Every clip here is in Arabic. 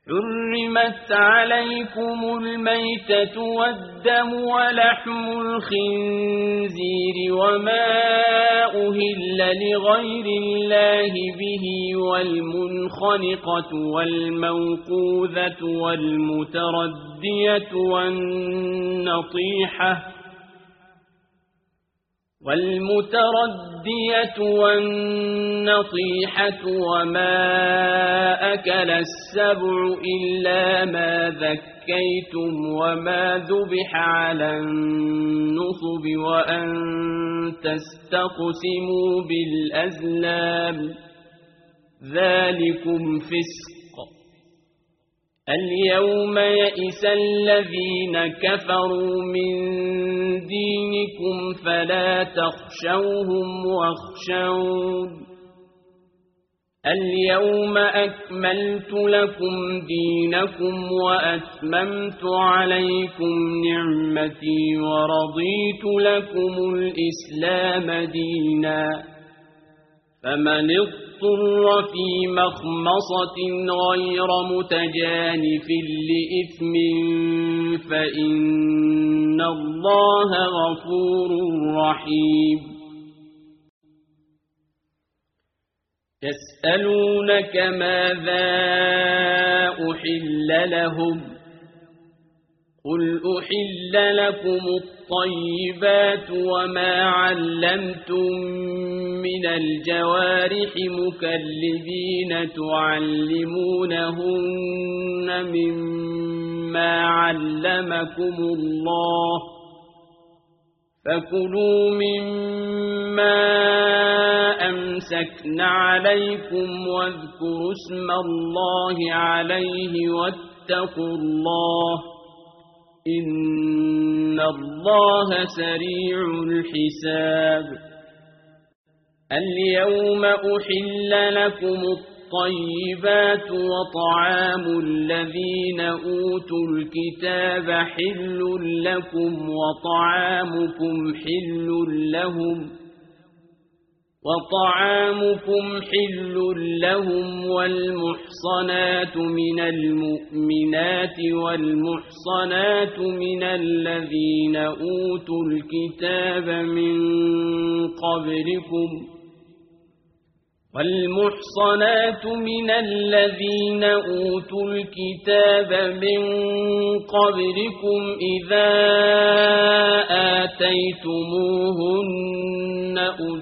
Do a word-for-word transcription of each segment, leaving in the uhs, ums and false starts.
حرمت عليكم الميتة والدم ولحم الخنزير وما أهل لغير الله به والمنخنقة والموقوذة والمتردية والنطيحة والمتردية والنطيحة وما أكل السبع إلا ما ذكيتم وما ذبح على النصب وأن تستقسموا بالأزلام ذلكم فسق. اليوم يئس الذين كفروا من دينكم فلا تخشوهم واخشون اليوم أكملت لكم دينكم وأتممت عليكم نعمتي ورضيت لكم الإسلام دينا فمن اضطر في مخمصة غير متجانف لإثم فإن الله غفور رحيم. يسألونك ماذا أحل لهم قل أحل لكم الطيبات وما علمتم من الجوارح مكلبين تعلمونهن مما علمكم الله فكلوا مما أمسكن عليكم واذكروا اسم الله عليه واتقوا الله إن الله سريع الحساب. اليوم أحل لكم الطيبات وطعام الذين أوتوا الكتاب حل لكم وطعامكم حل لهم وطعامكم حل لهم والمحصنات من المؤمنات والمحصنات من الذين أوتوا الكتاب من قبلكم والمحصنات من الذين أوتوا الكتاب من قبلكم إذا آتيتموهن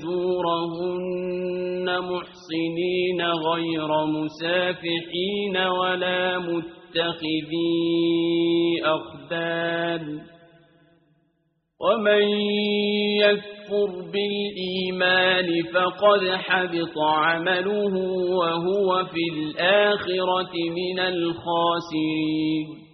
أجورهن محصنين غير مسافحين ولا متخذي أخدان ومن يكفر بالإيمان فقد حبط عمله وهو في الآخرة من الخاسرين.